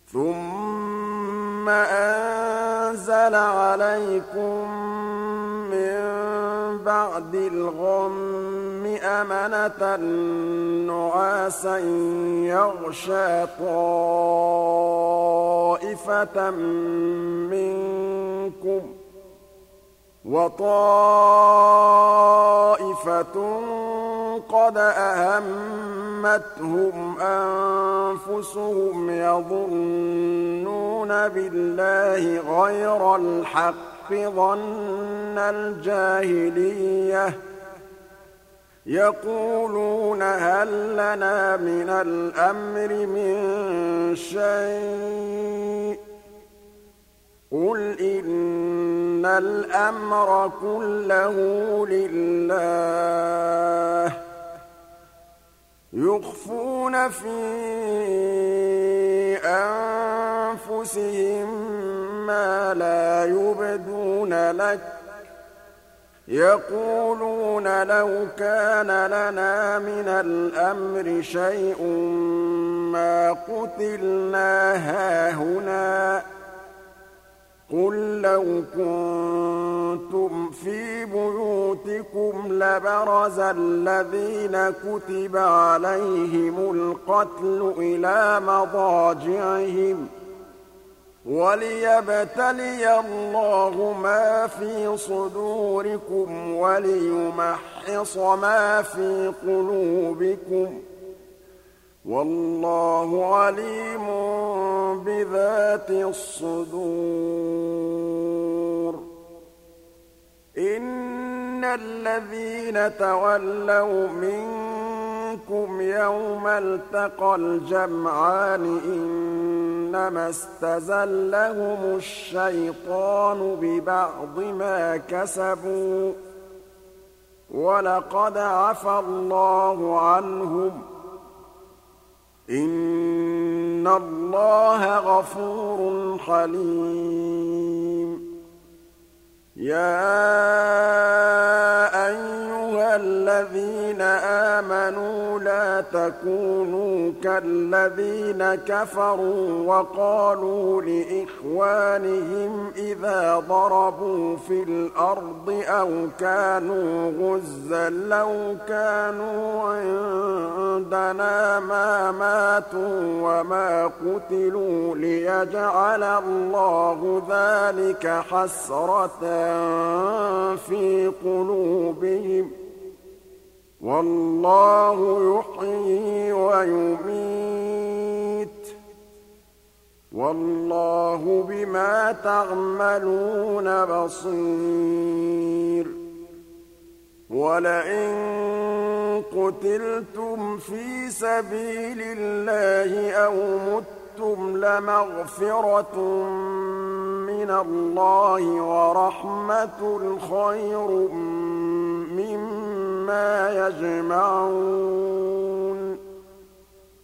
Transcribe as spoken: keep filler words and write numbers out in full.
ثُمَّ أَنزَلَ عَلَيْكُم مِّن بَعْدِ الْغَمِّ أَمَنَةً نُّعَاسًا يَغْشَىٰ طَائِفَةً مِّنكُمْ ۖ وَطَائِفَةٌ قَدْ أَهَمَّتْهُمْ أَنفُسُهُمْ يَظُنُّونَ بِاللَّهِ غَيْرَ الْحَقِّ ظَنَّ الْجَاهِلِيَّةِ ۖ يَقُولُونَ هَل لَّنَا مِنَ الْأَمْرِ مِن شَيْءٍ ۗ قُلْ إِنَّ الْأَمْرَ كُلَّهُ لِلَّهِ ۗ يُخْفُونَ فِي أَنفُسِهِم مَّا لَا يُبْدُونَ لَكَ ۖ يَقُولُونَ لَوْ كَانَ لَنَا مِنَ الْأَمْرِ شَيْءٌ مَّا قُتِلْنَا هَاهُنَا ۗ قُل لَّوْ كُنتُمْ فِي بُيُوتِكُمْ لَبَرَزَ الَّذِينَ كُتِبَ عَلَيْهِمُ الْقَتْلُ إِلَىٰ مَضَاجِعِهِمْ ۖ وَلِيَبْتَلِيَ اللَّهُ مَا فِي صُدُورِكُمْ وَلِيُمَحِّصَ مَا فِي قُلُوبِكُمْ ۗ وَاللَّهُ عَلِيمٌ بِذَاتِ الصُّدُورِ. إِنَّ الَّذِينَ تَوَلَّوْا مِنكُمْ يَوْمَ الْتَقَى الْجَمْعَانِ إِنَّمَا اسْتَزَلَّهُمُ الشَّيْطَانُ بِبَعْضِ مَا كَسَبُوا ۖ وَلَقَدْ عَفَا اللَّهُ عَنْهُمْ ۗ إِنَّ اللَّهَ غَفُورٌ حَلِيمٌ. يَا أَيُّهَا الَّذِينَ آمَنُوا لَا تَكُونُوا كَالَّذِينَ كَفَرُوا وَقَالُوا لِإِخْوَانِهِمْ إِذَا ضَرَبُوا فِي الْأَرْضِ أَوْ كَانُوا غُزًّى لَّوْ كَانُوا عِندَنَا مَا مَاتُوا وَمَا قُتِلُوا لِيَجْعَلَ اللَّهُ ذَٰلِكَ حَسْرَةً فِي قُلُوبِهِمْ ۗ وَاللَّهُ يُحْيِي وَيُمِيتُ ۗ وَاللَّهُ بِمَا تَعْمَلُونَ بَصِيرٌ. وَلَئِن قُتِلْتُمْ فِي سَبِيلِ اللَّهِ أَوْ مُتُّمْ لَمَغْفِرَةٌ مِّنَ اللَّهِ وَرَحْمَةٌ خَيْرٌ مِّمَّا يَجْمَعُونَ.